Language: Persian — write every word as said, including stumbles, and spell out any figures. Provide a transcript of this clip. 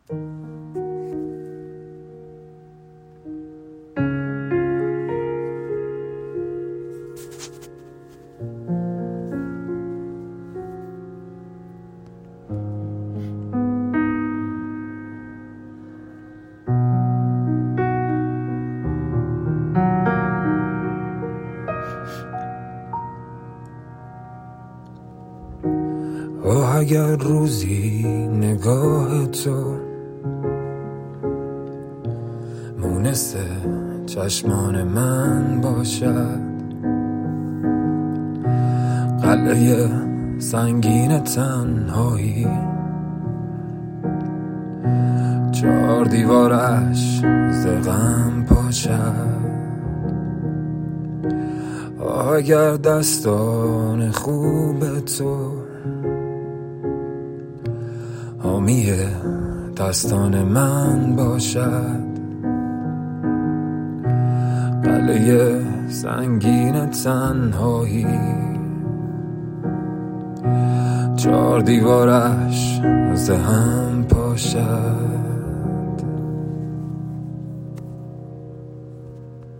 آه اگر روزی نگاه تو مونس چشمان من باشد، قلعه سنگین تنهایی چار دیوارش ز غم پاشد. آه اگر دستان خوب تو حامی دستان من باشد، قلعه سنگین تنهایی چار دیوارش ز هم پاشد.